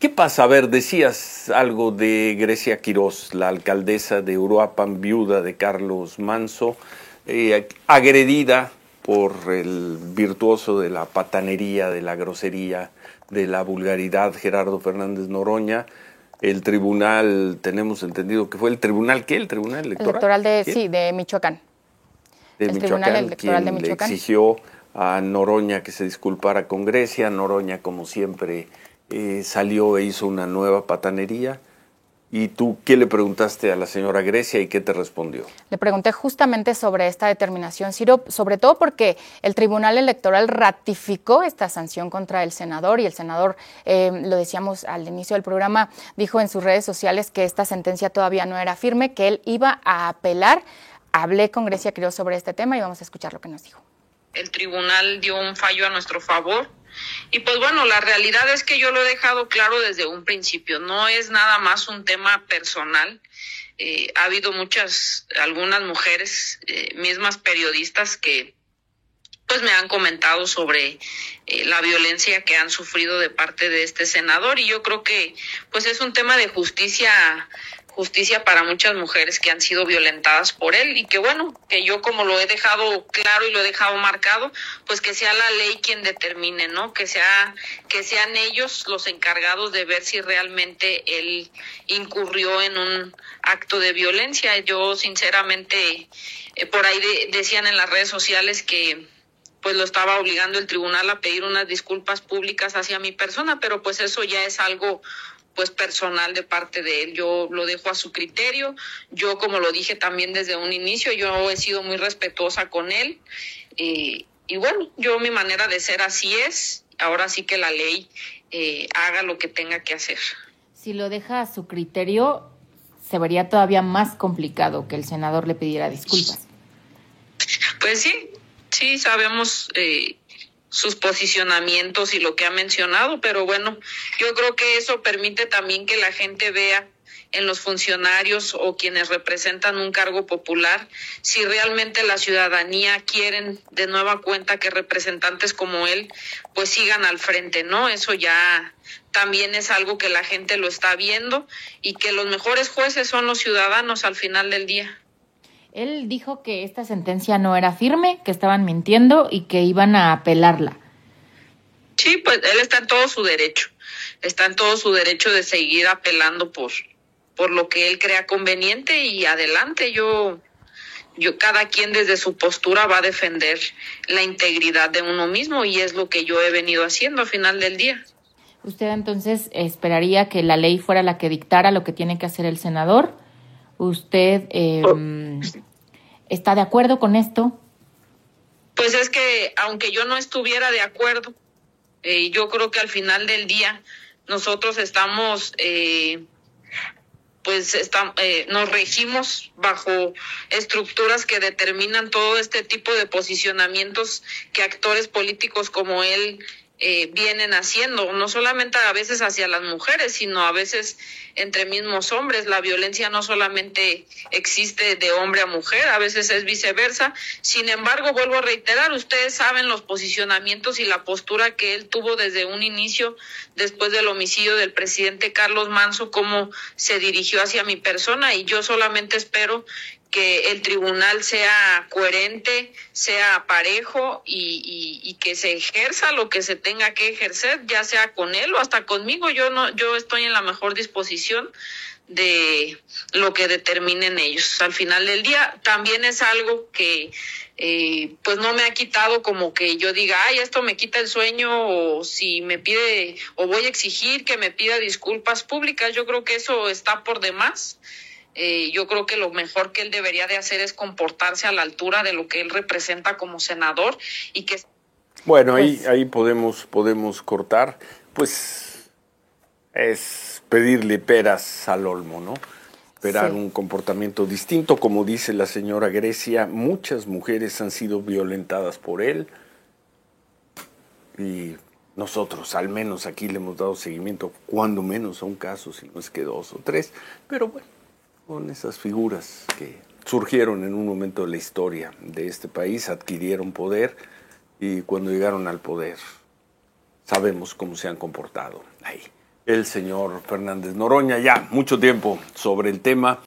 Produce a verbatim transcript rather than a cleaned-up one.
¿Qué pasa? A ver, decías algo de Grecia Quirós, la alcaldesa de Uruapan, viuda de Carlos Manso, eh, agredida por el virtuoso de la patanería, de la grosería, de la vulgaridad, Gerardo Fernández Noroña. El tribunal, tenemos entendido que fue el tribunal, ¿qué? ¿El tribunal electoral? Electoral de, ¿Quién? sí, de Michoacán. De el Michoacán, Tribunal Electoral de quien Michoacán. le exigió a Noroña que se disculpara con Grecia. Noroña, como siempre, eh, salió e hizo una nueva patanería. ¿Y tú qué le preguntaste a la señora Grecia y qué te respondió? Le pregunté justamente sobre esta determinación, Ciro, sobre todo porque el Tribunal Electoral ratificó esta sanción contra el senador y el senador, eh, lo decíamos al inicio del programa, dijo en sus redes sociales que esta sentencia todavía no era firme, que él iba a apelar. Hablé con Grecia Quirós sobre este tema y vamos a escuchar lo que nos dijo. El tribunal dio un fallo a nuestro favor. Y pues bueno, la realidad es que yo lo he dejado claro desde un principio, no es nada más un tema personal. Eh, ha habido muchas, algunas mujeres, eh, mismas periodistas que pues me han comentado sobre eh, la violencia que han sufrido de parte de este senador y yo creo que pues es un tema de justicia justicia para muchas mujeres que han sido violentadas por él y que bueno, que yo como lo he dejado claro y lo he dejado marcado, pues que sea la ley quien determine, ¿no? Que sea que sean ellos los encargados de ver si realmente él incurrió en un acto de violencia. Yo sinceramente, eh, por ahí de, decían en las redes sociales que pues lo estaba obligando el tribunal a pedir unas disculpas públicas hacia mi persona, pero pues eso ya es algo pues personal de parte de él. Yo lo dejo a su criterio. Yo, como lo dije también desde un inicio, yo he sido muy respetuosa con él. Eh, y bueno, yo mi manera de ser así es. Ahora sí que la ley eh, haga lo que tenga que hacer. Si lo deja a su criterio, se vería todavía más complicado que el senador le pidiera disculpas. Pues sí, sí sabemos eh, sus posicionamientos y lo que ha mencionado, pero bueno, yo creo que eso permite también que la gente vea en los funcionarios o quienes representan un cargo popular si realmente la ciudadanía quieren de nueva cuenta que representantes como él pues sigan al frente, ¿no? Eso ya también es algo que la gente lo está viendo y que los mejores jueces son los ciudadanos al final del día. Él dijo que esta sentencia no era firme, que estaban mintiendo y que iban a apelarla. Sí, pues él está en todo su derecho. Está en todo su derecho de seguir apelando por, por lo que él crea conveniente y adelante. Yo, yo, cada quien desde su postura va a defender la integridad de uno mismo y es lo que yo he venido haciendo al final del día. ¿Usted entonces esperaría que la ley fuera la que dictara lo que tiene que hacer el senador? ¿Usted eh, oh. está de acuerdo con esto? Pues es que aunque yo no estuviera de acuerdo, eh, yo creo que al final del día nosotros estamos, eh, pues estamos, eh, nos regimos bajo estructuras que determinan todo este tipo de posicionamientos que actores políticos como él Eh, vienen haciendo, no solamente a veces hacia las mujeres, sino a veces entre mismos hombres. La violencia no solamente existe de hombre a mujer, a veces es viceversa. Sin embargo, vuelvo a reiterar, ustedes saben los posicionamientos y la postura que él tuvo desde un inicio, después del homicidio del presidente Carlos Manso, cómo se dirigió hacia mi persona, y yo solamente espero que el tribunal sea coherente, sea parejo y, y, y que se ejerza lo que se tenga que ejercer, ya sea con él o hasta conmigo. Yo no, yo estoy en la mejor disposición de lo que determinen ellos. Al final del día también es algo que eh, pues no me ha quitado como que yo diga, ay, esto me quita el sueño, o si me pide, o voy a exigir que me pida disculpas públicas. Yo creo que eso está por demás. Eh, yo creo que lo mejor que él debería de hacer es comportarse a la altura de lo que él representa como senador y que... Bueno, ahí, ahí podemos, podemos cortar, pues es pedirle peras al olmo, ¿no? Esperar sí. un comportamiento distinto, como dice la señora Grecia, muchas mujeres han sido violentadas por él y nosotros al menos aquí le hemos dado seguimiento, cuando menos a un caso, si no es que dos o tres, pero bueno, con esas figuras que surgieron en un momento de la historia de este país, adquirieron poder y cuando llegaron al poder sabemos cómo se han comportado ahí. el señor Fernández Noroña. Ya mucho tiempo sobre el tema.